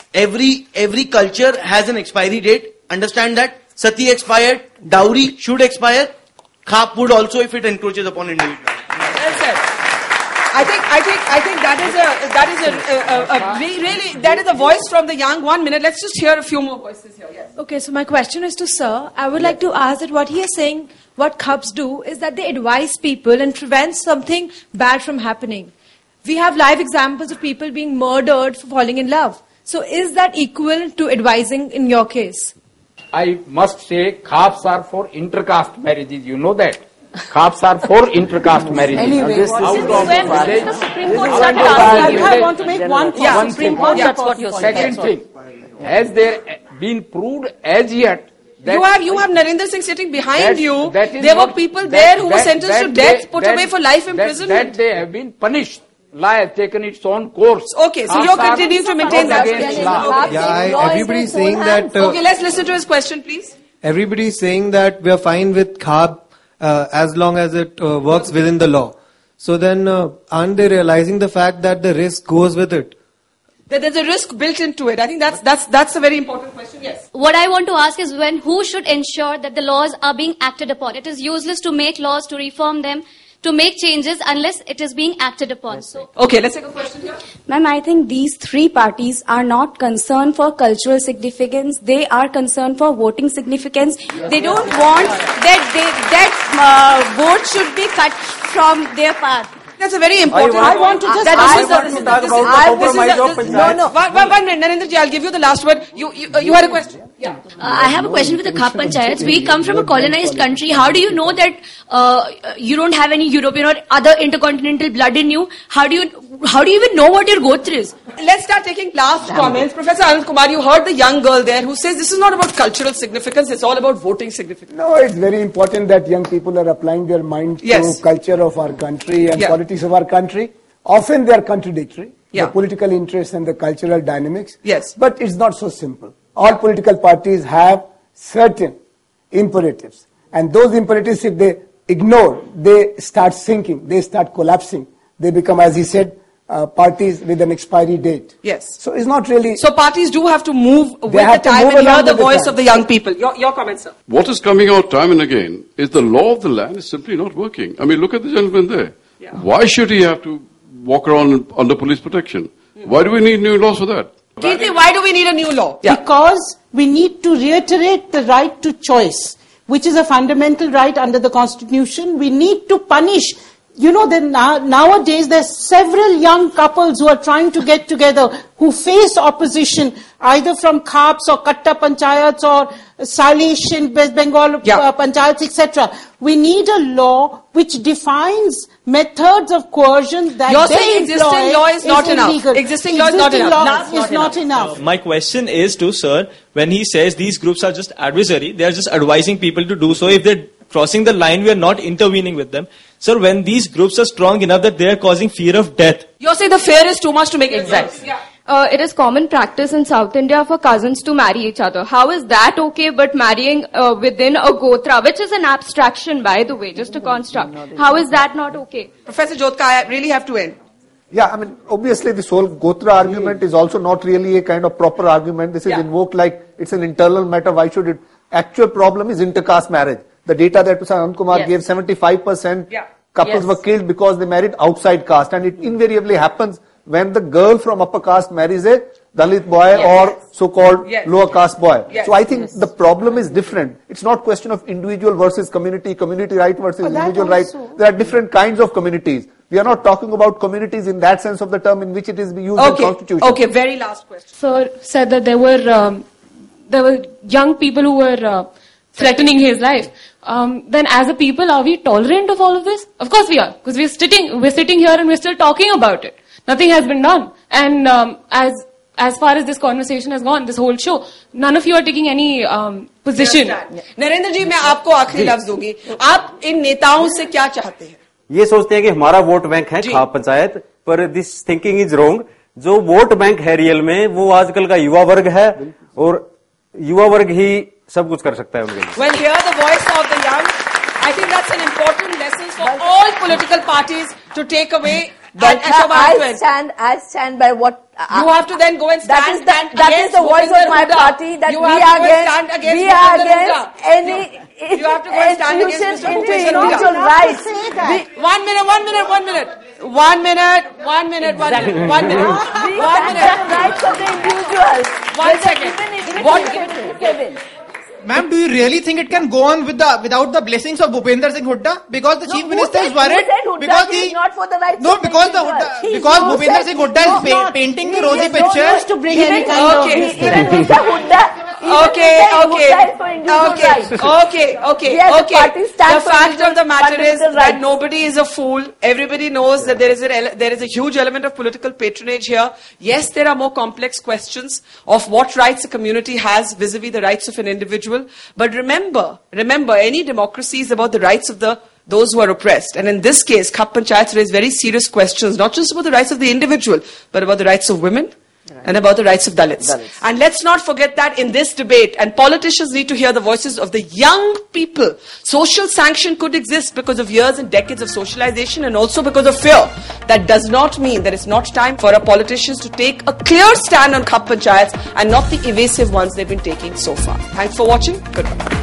Every culture has an expiry date. Understand that. Sati expired, dowry should expire. Khap would also if it encroaches upon individual. Well said. I think that is a voice from the young. 1 minute. Let's just hear a few more voices here. Yes. Okay, so my question is to Sir. I would like to ask that what he is saying, what Khaps do is that they advise people and prevent something bad from happening. We have live examples of people being murdered for falling in love. So is that equal to advising in your case? I must say Khaps are for intercaste marriages. You know that. Khaps are for intercaste marriages. Anyway, the Supreme Court started asking you. I want to make one point. Yeah, Supreme Court, that's what you're saying. Second thing, has there been proved as yet that you have Narendra Singh sitting behind you. There were people there who were sentenced to death, put away for life imprisonment. That they have been punished. Law has taken its own course. Okay, so you're continuing to maintain that. Everybody is saying that. Okay, let's listen to his question, please. Everybody is saying that we are fine with Khap as long as it works within the law. So then, aren't they realizing the fact that the risk goes with it? That there's a risk built into it. I think that's a very important question. Yes. What I want to ask is who should ensure that the laws are being acted upon? It is useless to make laws, to reform them, to make changes unless it is being acted upon. So, okay, let's take a question here. Ma'am, I think these three parties are not concerned for cultural significance. They are concerned for voting significance. They don't want that vote should be cut from their path. That's a very important. I want to talk about the compromise of No. 1 minute, Narendra ji, I'll give you the last word. You had a question. I have a question for the Khap Panchayats. We come from a colonized country. How do you know that you don't have any European or other intercontinental blood in you? How do you even know what your gotra is? Let's start taking last comments. Professor Anand Kumar, you heard the young girl there who says this is not about cultural significance, it's all about voting significance. No, it's very important that young people are applying their mind to culture of our country and politics of our country. Often they are contradictory, the political interests and the cultural dynamics. Yes. But it's not so simple. All political parties have certain imperatives. And those imperatives, if they ignore, they start sinking, they start collapsing. They become, as he said, parties with an expiry date. Yes. So it's not really... So parties do have to move with the time and hear the voice of the young people. Your comment, sir. What is coming out time and again is the law of the land is simply not working. I mean, look at the gentleman there. Yeah. Why should he have to walk around under police protection? Why do we need new laws for that? Kirti, why do we need a new law? Because we need to reiterate the right to choice, which is a fundamental right under the Constitution. We need to punish. You know, nowadays there's several young couples who are trying to get together who face opposition either from Khaps or Katta Panchayats or Salish in West Bengal Panchayats, etc. We need a law which defines methods of coercion that You're saying existing law is not enough. Existing law is not enough. Is not enough. My question is to sir, when he says these groups are just adversary, they are just advising people to do so. If they're crossing the line, we are not intervening with them. Sir, when these groups are strong enough that they are causing fear of death. You're saying the fear is too much to make exact. It is common practice in South India for cousins to marry each other. How is that okay, but marrying within a gotra, which is an abstraction, by the way, just a construct. How is that not okay? Professor Jyotka, I really have to end. Yeah, I mean, obviously this whole gotra argument is also not really a kind of proper argument. This is invoked like it's an internal matter. Why should it? Actual problem is intercaste marriage. The data that Professor Anand Kumar gave, 75% couples were killed because they married outside caste. And it invariably happens when the girl from upper caste marries a Dalit boy or so-called lower caste boy. So I think the problem is different. It's not question of individual versus community, community right versus individual right. There are different kinds of communities. We are not talking about communities in that sense of the term in which it is used in Constitution. Okay, very last question. Sir said that there were young people who were threatening his life. Then as a people, are we tolerant of all of this? Of course we are, because we're sitting here and we're still talking about it. Nothing has been done. And as far as this conversation has gone, this whole show, none of you are taking any position. Narendra जी, मैं आपको आखिरी लफ्ज दूंगी. आप इन नेताओं से क्या चाहते हैं? ये सोचते हैं कि हमारा वोट बैंक है खाप पंचायत, पर दिस थिंकिंग इज रॉन्ग. जो वोट बैंक है रियल में, वो आजकल का युवा वर्ग है और युवा वर्ग ही सब कुछ कर सकता है उनके लिए. Well, hear the voice of the young. I think that's an important lesson for all political parties to take away. But I stand by what you have to then go and stand. That is the voice of my party. That we are against any intrusion into individual rights. 1 minute. Rights of the individuals. 1 second. Ma'am, do you really think it can go on without the blessings of Bhupender Singh Hooda? Because the Chief Minister is worried. Because he is not for the rights of because Bhupender Singh Hooda is painting the rosy pictures to bring any kind of even Mr. Hooda. Okay. The fact of the matter is that nobody is a fool. Everybody knows that there is a huge element of political patronage here. Yes, there are more complex questions of what rights a community has vis-a-vis the rights of an individual. But remember, any democracy is about the rights of those who are oppressed. And in this case, Khap Panchayats raise very serious questions, not just about the rights of the individual, but about the rights of women. And about the rights of Dalits. And let's not forget that in this debate, and politicians need to hear the voices of the young people. Social sanction could exist because of years and decades of socialization and also because of fear. That does not mean that it's not time for our politicians to take a clear stand on Khap Panchayats and not the evasive ones they've been taking so far. Thanks for watching. Goodbye.